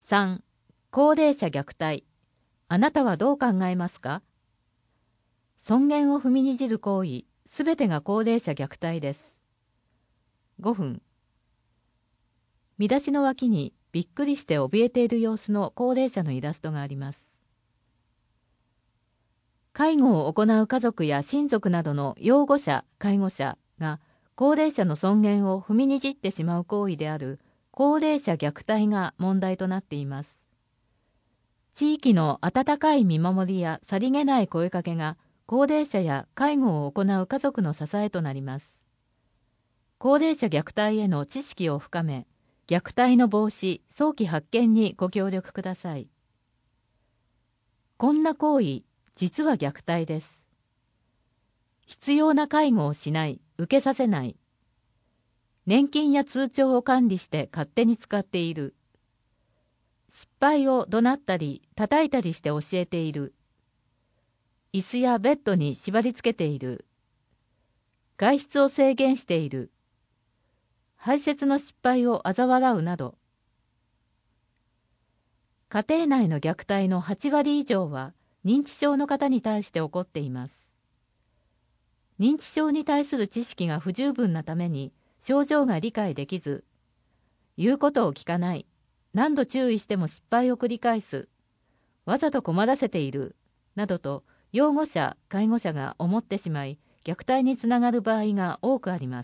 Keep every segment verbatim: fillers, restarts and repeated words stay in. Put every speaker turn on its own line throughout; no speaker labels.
さん、高齢者虐待。あなたはどう考えますか？尊厳を踏みにじる行為、すべてが高齢者虐待です。ごふん。見出しの脇にびっくりして怯えている様子の高齢者のイラストがあります。介護を行う家族や親族などの養護者、介護者が高齢者の尊厳を踏みにじってしまう行為である高齢者虐待が問題となっています。地域の温かい見守りやさりげない声かけが高齢者や介護を行う家族の支えとなります。高齢者虐待への知識を深め、虐待の防止、早期発見にご協力ください。こんな行為、実は虐待です。必要な介護をしない、受けさせない。年金や通帳を管理して勝手に使っている。失敗を怒鳴ったり叩いたりして教えている。椅子やベッドに縛り付けている。外出を制限している。排泄の失敗を嘲笑うなど。家庭内の虐待のはちわり以上は認知症の方に対して起こっています。認知症に対する知識が不十分なために症状が理解できず、言うことを聞かない。何度注意しても失敗を繰り返す、わざと困らせている、などと養護者、介護者が思ってしまい、虐待につながる場合が多くあります。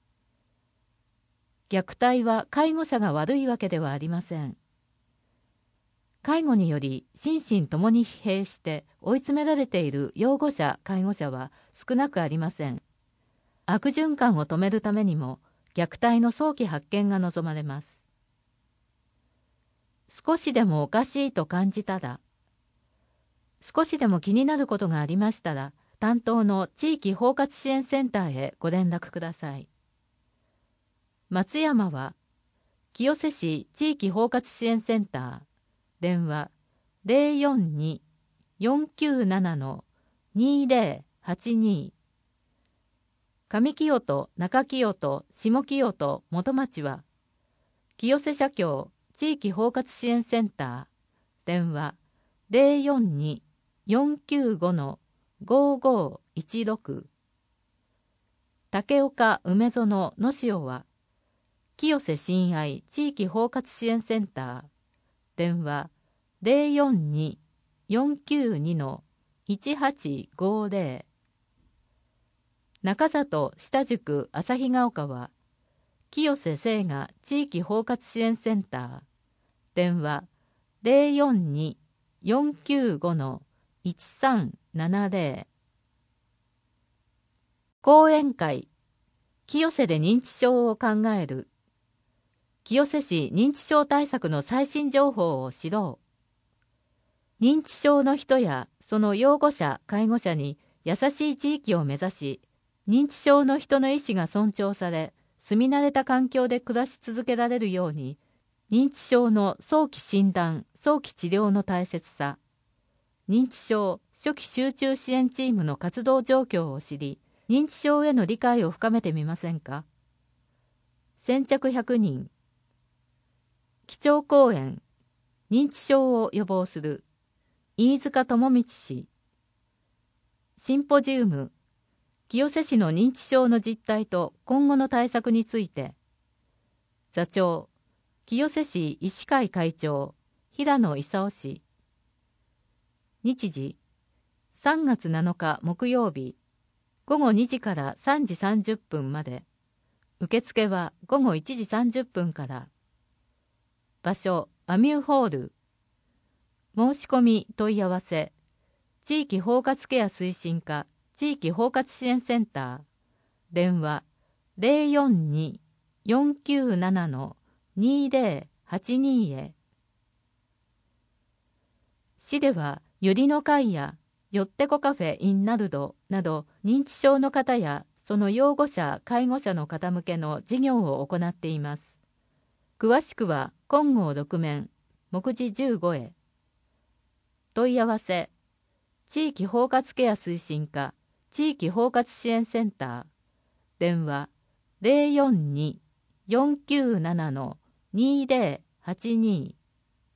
虐待は介護者が悪いわけではありません。介護により心身ともに疲弊して追い詰められている養護者、介護者は少なくありません。悪循環を止めるためにも、虐待の早期発見が望まれます。少しでもおかしいと感じたら、少しでも気になることがありましたら、担当の地域包括支援センターへご連絡ください。松山は、清瀬市地域包括支援センター、電話 ゼロよんに よんきゅうなな にゼロはちに。上清戸、中清戸、下清戸、元町は、清瀬社協地域包括支援センター、電話 ゼロよんに よんきゅうご ごごいちろく。竹岡梅園の塩は、清瀬親愛地域包括支援センター、電話 ゼロよんに よんきゅうに いちはちごゼロ。中里下宿旭ヶ丘は、清瀬聖雅地域包括支援センター、電話 ゼロよんに よんきゅうご いちさんななゼロ。講演会、清瀬で認知症を考える。清瀬市認知症対策の最新情報を知ろう。認知症の人やその養護者、介護者に優しい地域を目指し、認知症の人の意思が尊重され、住み慣れた環境で暮らし続けられるように、認知症の早期診断、早期治療の大切さ、認知症初期集中支援チームの活動状況を知り、認知症への理解を深めてみませんか？先着ひゃくにん。基調講演、認知症を予防する、飯塚智道氏。シンポジウム、清瀬市の認知症の実態と今後の対策について。座長、清瀬市医師会会長、平野勲氏。日時、さんがつなのか木曜日、ごごにじからさんじさんじゅっぷんまで。受付はごごいちじさんじゅっぷんから。場所、アミューホール。申し込み問い合わせ、地域包括ケア推進課地域包括支援センター、電話 ゼロよんに よんきゅうなな にゼロはちに へ。市では、ゆりの会やよってこカフェインナルドなど認知症の方やその養護者、介護者の方向けの事業を行っています。詳しくは金剛ろく面、目次じゅうごへ。問い合わせ、地域包括ケア推進課地域包括支援センター、電話 ゼロよんに よんきゅうなな にゼロはちに。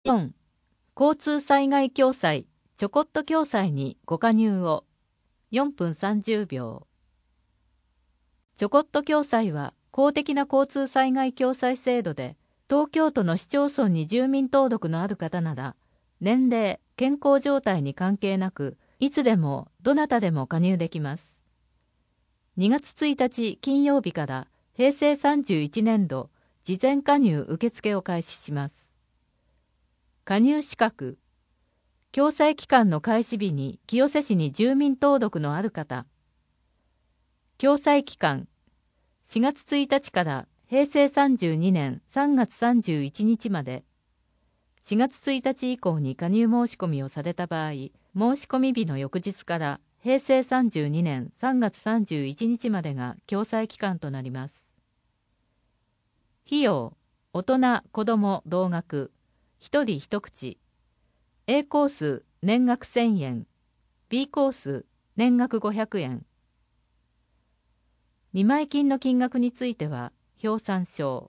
よん. 交通災害共済、ちょこっと共済にご加入を。よんぷんさんじゅうびょう。ちょこっと共済は公的な交通災害共済制度で、東京都の市町村に住民登録のある方なら、年齢、健康状態に関係なく、いつでもどなたでも加入できます。にがつついたち金曜日からへいせいさんじゅういちねんど事前加入受付を開始します。加入資格、共済期間の開始日に清瀬市に住民登録のある方。共済期間、しがつついたちからへいせいさんじゅうにねんさんがつさんじゅういちにちまで。しがつついたち以降に加入申し込みをされた場合、申し込み日の翌日からへいせいさんじゅうにねんさんがつさんじゅういちにちまでが共済期間となります。費用、大人、子ども同額、ひとり一口。A コース年額せんえん、B コース年額ごひゃくえん。見舞い金の金額については表参照。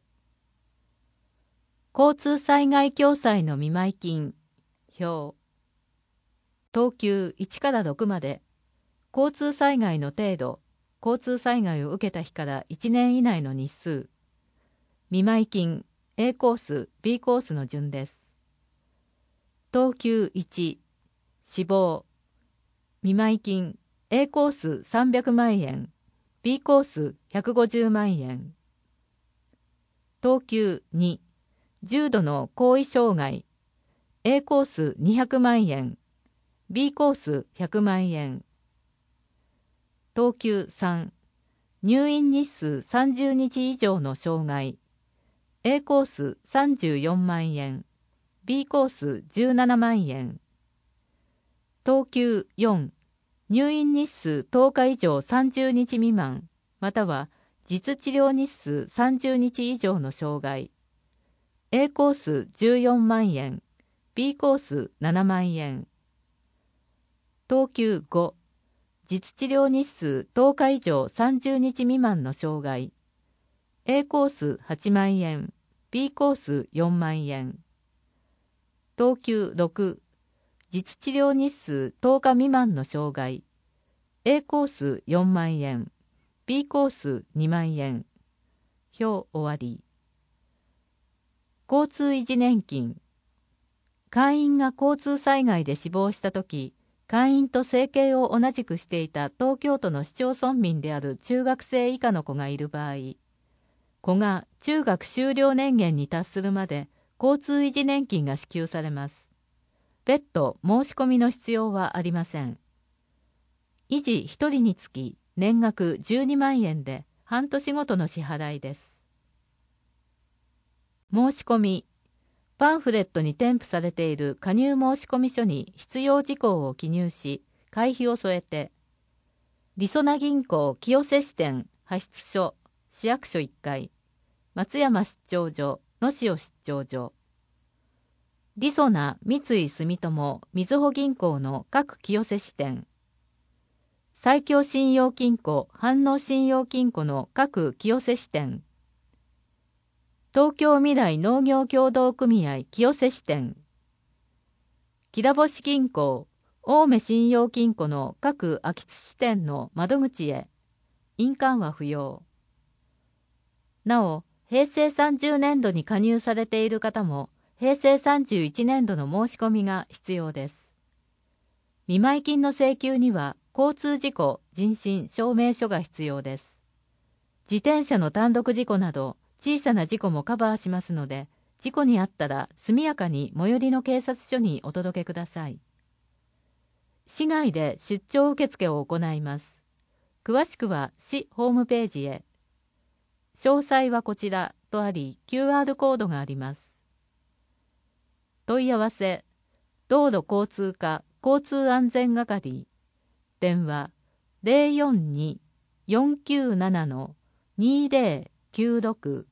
交通災害共済の見舞い金表。等級いちからろくまで、交通災害の程度、交通災害を受けた日からいちねん以内の日数。見舞い金 A コース B コースの順です。等級いち、死亡。見舞い金 A コースさんびゃくまんえん、B コースひゃくごじゅうまんえん。等級に、重度の後遺障害 A コースにひゃくまんえん、B コースひゃくまんえん。等級さん、入院日数さんじゅうにち以上の障害 A コースさんじゅうよんまんえん、B コースじゅうななまんえん。等級よん、入院日数とおか以上さんじゅうにち未満、または実治療日数さんじゅうにち以上の障害。A コースじゅうよんまんえん、B コースななまんえん。等級ご、実治療日数とおか以上さんじゅうにち未満の障害。A コースはちまんえん、B コースよんまんえん。等級ろく、実治療日数とおか未満の障害。A コースよんまんえん、B コースにまんえん。表終わり。交通維持年金。会員が交通災害で死亡したとき、会員と生計を同じくしていた東京都の市町村民である中学生以下の子がいる場合、子が中学修了年限に達するまで交通維持年金が支給されます。別途申し込みの必要はありません。維持ひとりにつき年額じゅうにまんえんで半年ごとの支払いです。申し込み。パンフレットに添付されている加入申込書に必要事項を記入し、会費を添えて、りそな銀行清瀬支店派出所市役所いっかい、松山出張所野潮出張所、りそな三井住友みずほ銀行の各清瀬支店、埼京信用金庫飯能信用金庫の各清瀬支店、東京未来農業協同組合清瀬支店、きらぼし銀行青梅信用金庫の各秋津支店の窓口へ、印鑑は不要。なお、へいせいさんじゅうねんどに加入されている方も、へいせいさんじゅういちねんどの申し込みが必要です。見舞い金の請求には、交通事故人身証明書が必要です。自転車の単独事故など、小さな事故もカバーしますので、事故にあったら速やかに最寄りの警察署にお届けください。市外で出張受付を行います。詳しくは市ホームページへ。詳細はこちらとあり、キューアール コードがあります。問い合わせ、道路交通課交通安全係、電話 ゼロよんに よんきゅうなな にゼロきゅうろく。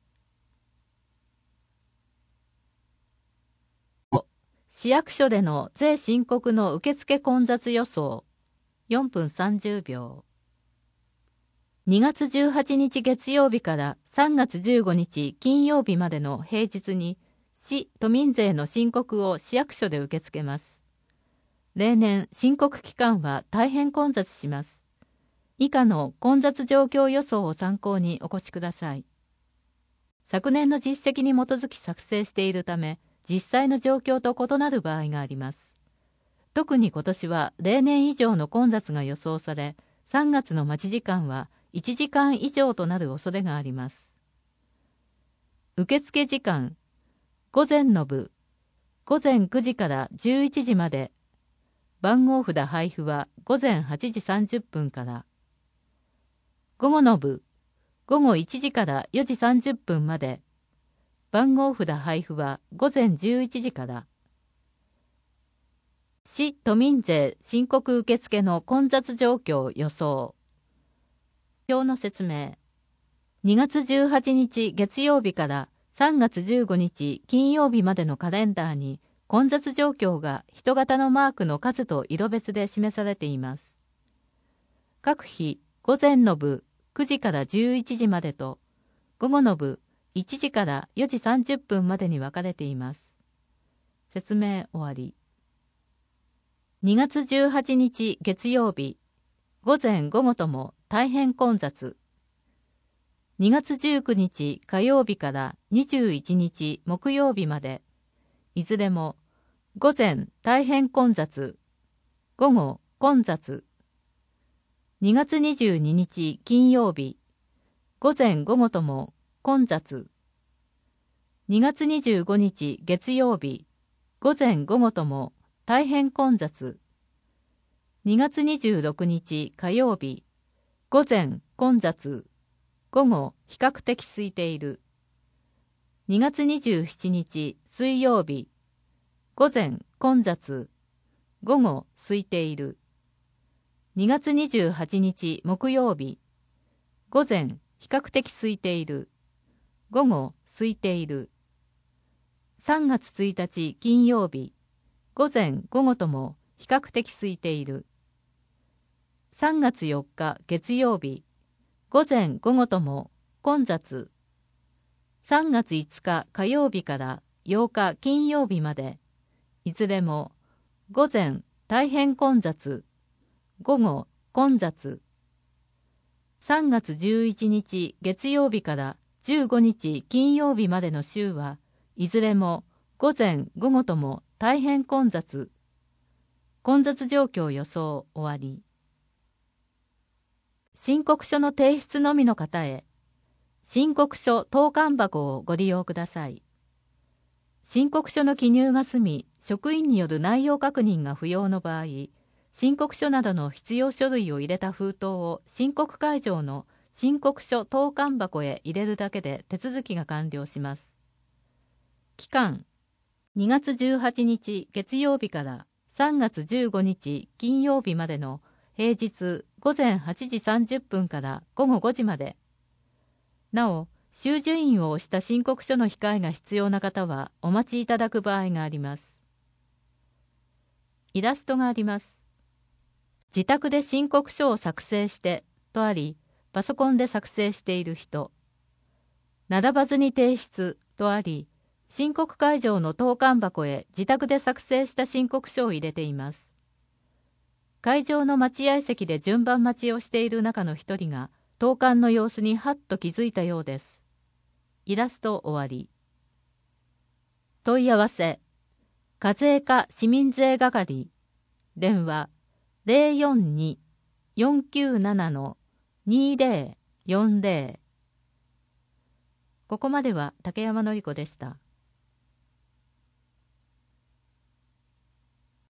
市役所での税申告の受付混雑予想。よんぷんさんじゅうびょう。にがつじゅうはちにち月曜日からさんがつじゅうごにち金曜日までの平日に、 市都民税の申告を市役所で受け付けます。例年、申告期間は大変混雑します。以下の混雑状況予想を参考にお越しください。昨年の実績に基づき作成しているため、実際の状況と異なる場合があります。特に今年は例年以上の混雑が予想され、さんがつの待ち時間はいちじかん以上となる恐れがあります。受付時間、午前の部、午前くじからじゅういちじまで、番号札配布は午前はちじさんじゅっぷんから、午後の部、午後いちじからよじさんじゅっぷんまで、番号札配布は午前じゅういちじから、市都民税申告受付の混雑状況予想。表の説明。にがつじゅうはちにち月曜日からさんがつじゅうごにち金曜日までのカレンダーに混雑状況が人型のマークの数と色別で示されています。各日午前の部くじからじゅういちじまでと午後の部いちじからよじさんじゅっぷんまでに分かれています。説明終わり。にがつじゅうはちにち月曜日、午前午後とも大変混雑。にがつじゅうくにち火曜日からにじゅういちにち木曜日まで、いずれも午前大変混雑、午後混雑。にがつにじゅうににち金曜日、午前午後とも混雑。にがつにじゅうごにち月曜日、午前午後とも大変混雑。にがつにじゅうろくにち火曜日、午前混雑、午後比較的空いている。にがつにじゅうしちにち水曜日、午前混雑、午後空いている。にがつにじゅうはちにち木曜日、午前比較的空いている。午後空いている。さんがつついたち金曜日、午前午後とも比較的空いている。さんがつよっか月曜日、午前午後とも混雑。さんがついつか火曜日からようか金曜日まで、いずれも午前大変混雑、午後混雑。さんがつじゅういちにち月曜日からじゅうごにち金曜日までの週はいずれも午前午後とも大変混雑。混雑状況予想終わり。申告書の提出のみの方へ、申告書投函箱をご利用ください。申告書の記入が済み、職員による内容確認が不要の場合、申告書などの必要書類を入れた封筒を申告会場の申告書投函箱へ入れるだけで手続きが完了します。期間、にがつじゅうはちにち月曜日からさんがつじゅうごにち金曜日までの平日午前はちじさんじゅっぷんから午後ごじまで。なお、収受印を押した申告書の控えが必要な方はお待ちいただく場合があります。イラストがあります。自宅で申告書を作成してとあり、パソコンで作成している人。並ばずに提出とあり、申告会場の投函箱へ自宅で作成した申告書を入れています。会場の待合席で順番待ちをしている中の一人が投函の様子にはっと気づいたようです。イラスト終わり。問い合わせ。課税課市民税係。電話 ゼロよんに よんきゅうなな にゼロよんゼロ。ここまでは竹山典子でした。